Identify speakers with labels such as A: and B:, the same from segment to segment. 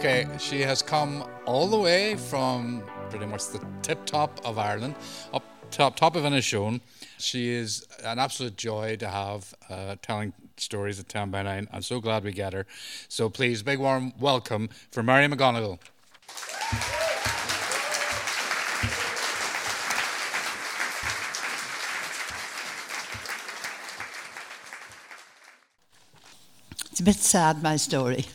A: Okay, she has come all the way from pretty much the tip top of Ireland, up top of Inishowen. She is an absolute joy to have telling stories at 10 by 9. I'm so glad we get her. So please, big warm welcome for Mary McGonigal.
B: It's a bit sad, my story.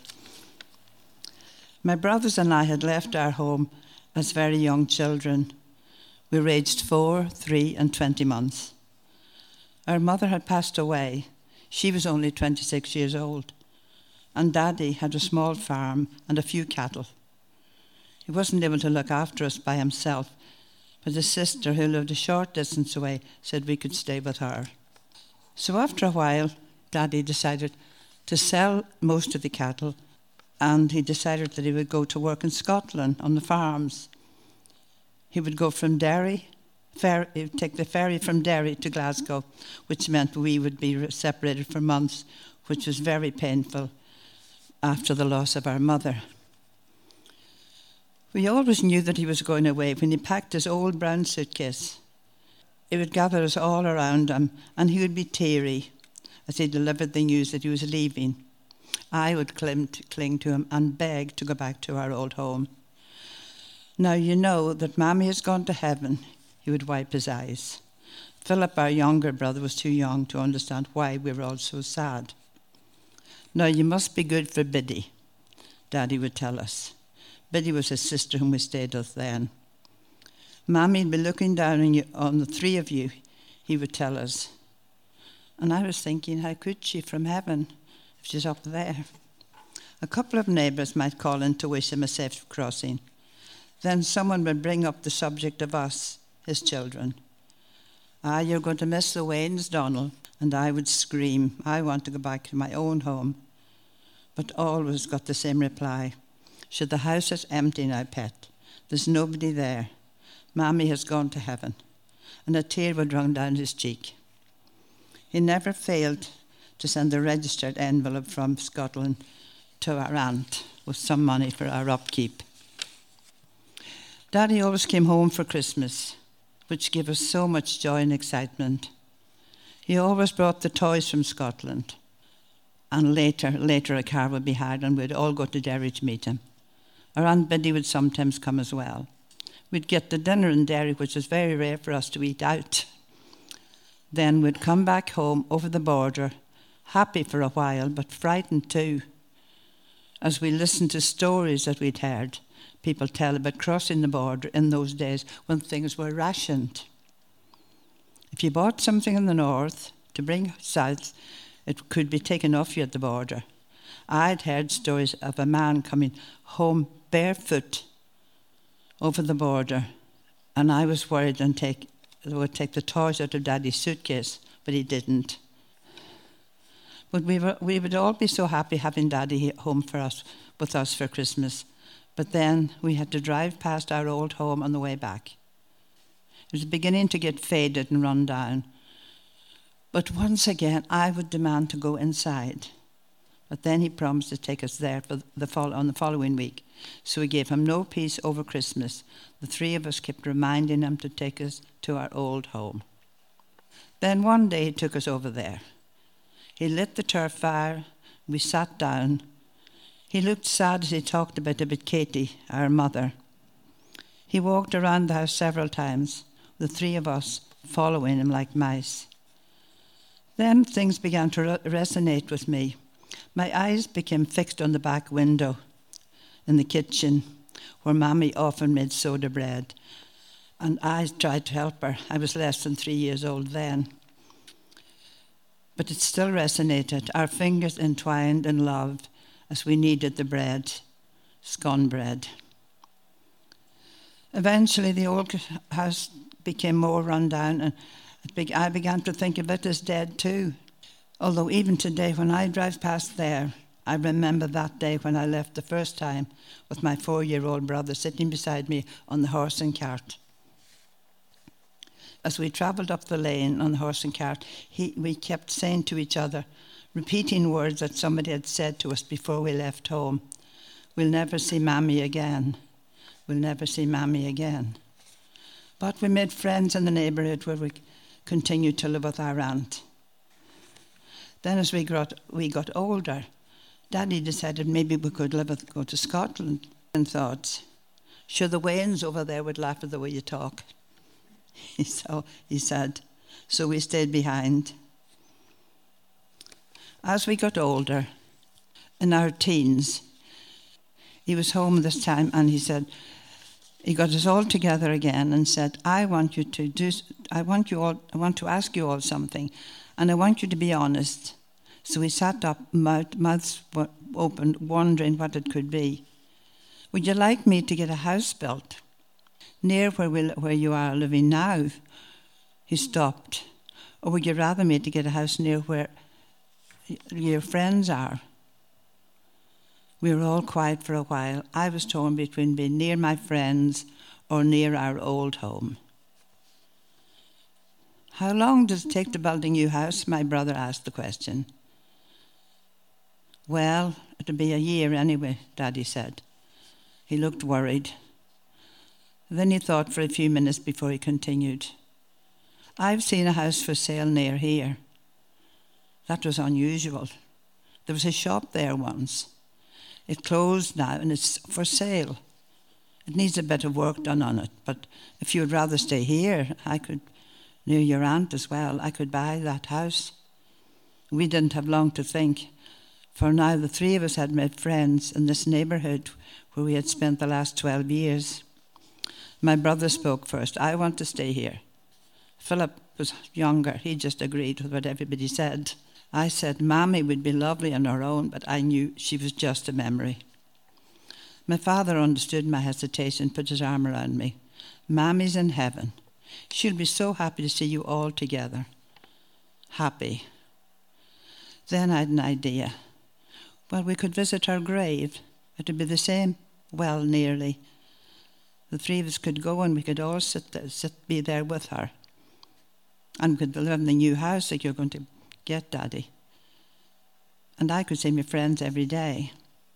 B: My brothers and I had left our home as very young children. We were aged 4, 3 and 20 months. Our mother had passed away. She was only 26 years old. And Daddy had a small farm and a few cattle. He wasn't able to look after us by himself, but his sister, who lived a short distance away, said we could stay with her. So after a while, Daddy decided to sell most of the cattle, and he decided that he would go to work in Scotland on the farms. He would go from Derry, he would take the ferry from Derry to Glasgow, which meant we would be separated for months, which was very painful after the loss of our mother. We always knew that he was going away when he packed his old brown suitcase. He would gather us all around him, and he would be teary as he delivered the news that he was leaving. I would cling to him and beg to go back to our old home. Now you know that Mammy has gone to heaven. He would wipe his eyes. Philip, our younger brother, was too young to understand why we were all so sad. Now you must be good for Biddy, Daddy would tell us. Biddy was his sister whom we stayed with then. Mammy would be looking down on the three of you, he would tell us. And I was thinking, how could she from heaven if she's up there? A couple of neighbours might call in to wish him a safe crossing. Then someone would bring up the subject of us, his children. You're going to miss the Waynes, Donald. And I would scream, I want to go back to my own home. But always got the same reply. The house is empty now, pet. There's nobody there. Mammy has gone to heaven. And a tear would run down his cheek. He never failed to send a registered envelope from Scotland to our aunt with some money for our upkeep. Daddy always came home for Christmas, which gave us so much joy and excitement. He always brought the toys from Scotland. And later a car would be hired and we'd all go to Derry to meet him. Our Aunt Biddy would sometimes come as well. We'd get the dinner in Derry, which was very rare for us to eat out. Then we'd come back home over the border, happy for a while, but frightened too, as we listened to stories that we'd heard people tell about crossing the border in those days when things were rationed. If you bought something in the north to bring south, it could be taken off you at the border. I'd heard stories of a man coming home barefoot over the border, and I was worried and would take the toys out of Daddy's suitcase, but he didn't. But we would all be so happy having Daddy home with us for Christmas. But then we had to drive past our old home on the way back. It was beginning to get faded and run down. But once again, I would demand to go inside. But then he promised to take us there on the following week. So we gave him no peace over Christmas. The three of us kept reminding him to take us to our old home. Then one day he took us over there. He lit the turf fire. We sat down. He looked sad as he talked about Katie, our mother. He walked around the house several times, the three of us following him like mice. Then things began to resonate with me. My eyes became fixed on the back window in the kitchen, where Mammy often made soda bread. And I tried to help her. I was less than 3 years old then. But it still resonated. Our fingers entwined in love as we kneaded the bread, scone bread. Eventually, the old house became more run down, and I began to think of it as dead too. Although even today, when I drive past there, I remember that day when I left the first time with my 4-year-old brother sitting beside me on the horse and cart. As we travelled up the lane on the horse and cart, we kept saying to each other, repeating words that somebody had said to us before we left home. we'll never see Mammy again. We'll never see Mammy again. But we made friends in the neighbourhood where we continued to live with our aunt. Then as we got older, Daddy decided maybe we could go to Scotland, and thought, sure, the Waynes over there would laugh at the way you talk. So he said, so we stayed behind. As we got older, in our teens, he was home this time, and he said, he got us all together again and said, I want to ask you all something, and I want you to be honest. So we sat up, mouths open, wondering what it could be. Would you like me to get a house built near where you are living now? He stopped. Or would you rather me to get a house near where your friends are? We were all quiet for a while. I was torn between being near my friends or near our old home. How long does it take to build a new house? My brother asked the question. Well, it'll be a year anyway, Daddy said. He looked worried. Then he thought for a few minutes before he continued. I've seen a house for sale near here. That was unusual. There was a shop there once. It closed now and it's for sale. It needs a bit of work done on it, but if you would rather stay here, near your aunt as well, I could buy that house. We didn't have long to think, for now the three of us had made friends in this neighbourhood where we had spent the last 12 years. My brother spoke first. I want to stay here. Philip was younger. He just agreed with what everybody said. I said Mammy would be lovely on her own, but I knew she was just a memory. My father understood my hesitation, put his arm around me. Mammy's in heaven. She'll be so happy to see you all together. Happy. Then I had an idea. Well, we could visit her grave. It would be the same. Well, nearly. The three of us could go and we could all be there with her. And we could live in the new house that you're going to get, Daddy. And I could see my friends every day.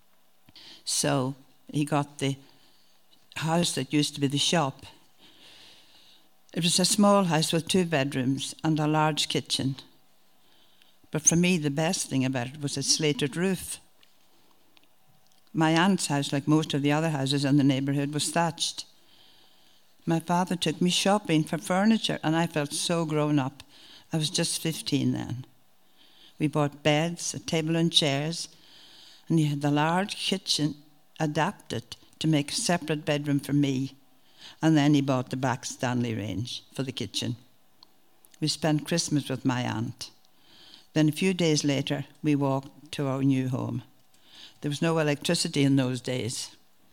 B: So he got the house that used to be the shop. It was a small house with 2 bedrooms and a large kitchen. But for me, the best thing about it was its slated roof. My aunt's house, like most of the other houses in the neighbourhood, was thatched. My father took me shopping for furniture, and I felt so grown up. I was just 15 then. We bought beds, a table and chairs, and he had the large kitchen adapted to make a separate bedroom for me. And then he bought the back Stanley range for the kitchen. We spent Christmas with my aunt. Then a few days later, we walked to our new home. There was no electricity in those days.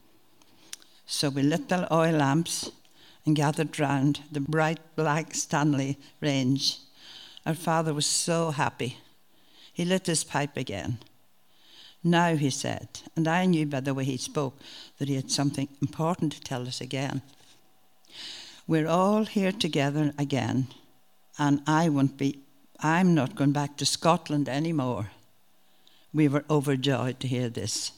B: So we lit the oil lamps and gathered round the bright black Stanley range. Our father was so happy. He lit his pipe again. Now, he said, and I knew by the way he spoke that he had something important to tell us again. We're all here together again, and I'm not going back to Scotland anymore. We were overjoyed to hear this.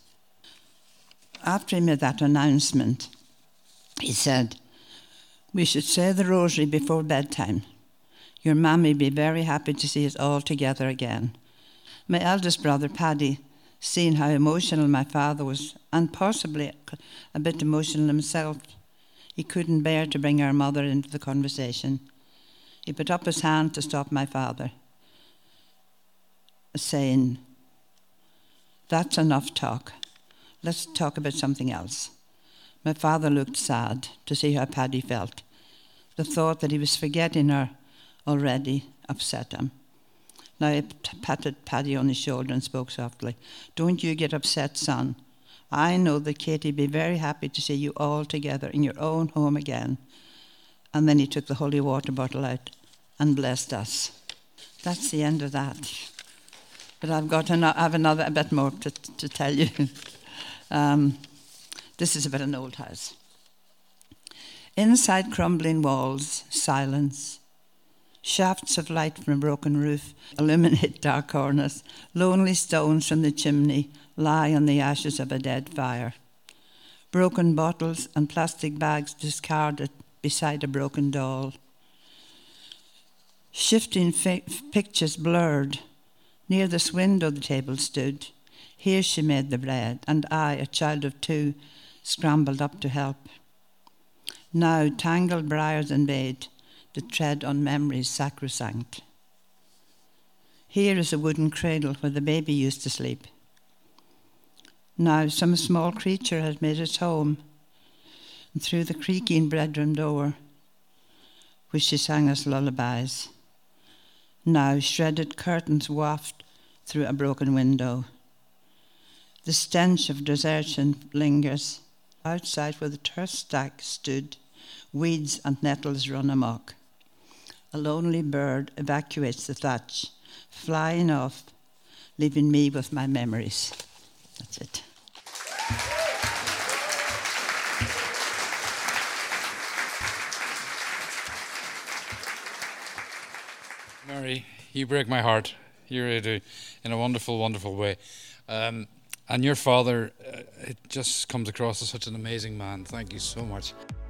B: After he made that announcement, he said, we should say the rosary before bedtime. Your Mammy be very happy to see us all together again. My eldest brother, Paddy, seeing how emotional my father was, and possibly a bit emotional himself, he couldn't bear to bring our mother into the conversation. He put up his hand to stop my father, saying, that's enough talk. Let's talk about something else. My father looked sad to see how Paddy felt. The thought that he was forgetting her already upset him. Now he patted Paddy on his shoulder and spoke softly. Don't you get upset, son. I know that Katie be very happy to see you all together in your own home again. And then he took the holy water bottle out and blessed us. That's the end of that. But I have a bit more to tell you. This is about an old house. Inside crumbling walls, silence. Shafts of light from a broken roof illuminate dark corners. Lonely stones from the chimney lie on the ashes of a dead fire. broken bottles and plastic bags discarded beside a broken doll. Shifting pictures blurred. Near this window the table stood. Here she made the bread, and I, a child of 2, scrambled up to help. Now tangled briars in bed, to tread on memories sacrosanct. Here is a wooden cradle where the baby used to sleep. Now some small creature has made its home, and through the creaking bedroom door, which she sang us lullabies. Now shredded curtains waft through a broken window. The stench of desertion lingers. Outside where the turf stack stood, weeds and nettles run amok. A lonely bird evacuates the thatch, flying off, leaving me with my memories. That's it.
A: Mary, you break my heart. You really do, in a wonderful, wonderful way. And your father, it just comes across as such an amazing man. Thank you so much.